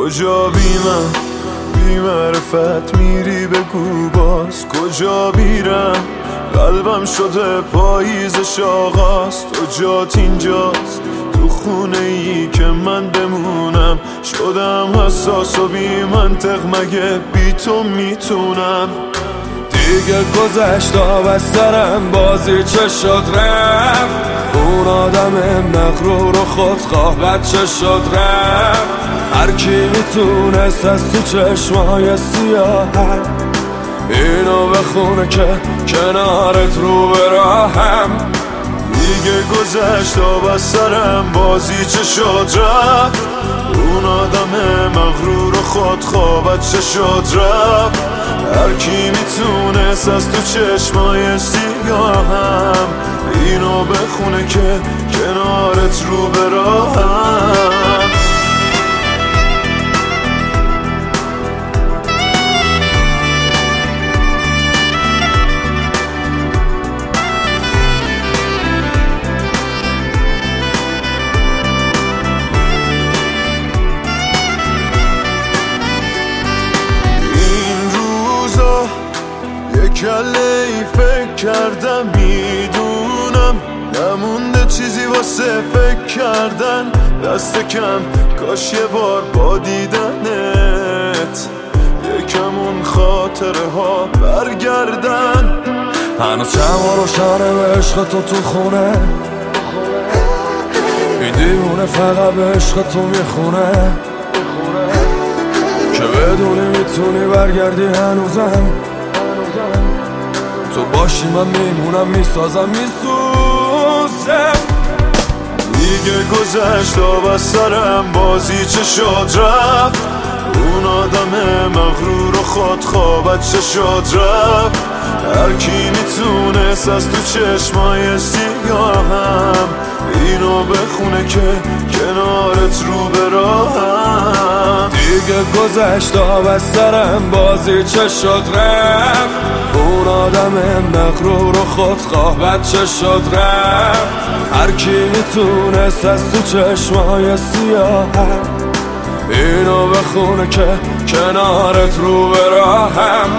کجا بی معرفت میری بگو باز کجا بیرم قلبم شده پاییزش آغاز تو جات اینجاست تو خونه ای که من بمونم شدم حساس و بی منطق مگه بی تو میتونم دیگه گذشت آب از سرم بازی چه شد رفت اون آدم مغرور و خودخواه بچه شد رفت هر کی میتونست از تو چشمای سیاهم اینو بخونه که کنارت رو به راهم دیگه گذشت آب از سرم بازی چه شد رفت اون آدم مغرور و خودخواه بچه شد رفت هر کی میتونست از تو چشمای سیاهم اینو بخونه که کنارت رو به راهم کله ای فکر کردم میدونم نمونده چیزی واسه فکر کردن دست کم کاش یه بار با دیدنت یکم اون خاطره ها برگردن هنوز شما روشنه به عشق تو خونه این دیوونه فقط به عشق تو میخونه که بدونی میتونی برگردی هنوزم تو باشی من میمونم میسازم میسوزم دیگه گذشت آب از سرم بازی چه شد رفت اون آدم مغرور و خودخواه بچه شد رفت هر کی میتونست از تو چشمای سیاهم اینو بخونه که کنارت رو به راهم دیگه گذشت آب از سرم بازی چه شد رفت اون آدم مغرور و خودخواه بچه شد رفت هر کی میتونست از تو چشمای سیاهم اینو بخونه که کنارت رو به راهم